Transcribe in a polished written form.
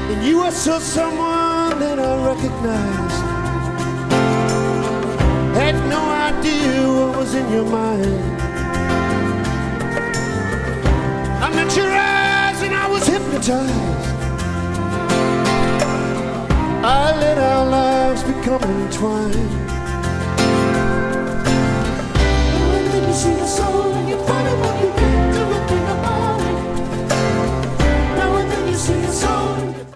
And you were still someone that I recognized. Had no idea what was in your mind. I met your eyes and I was hypnotized. I let our lives become entwined.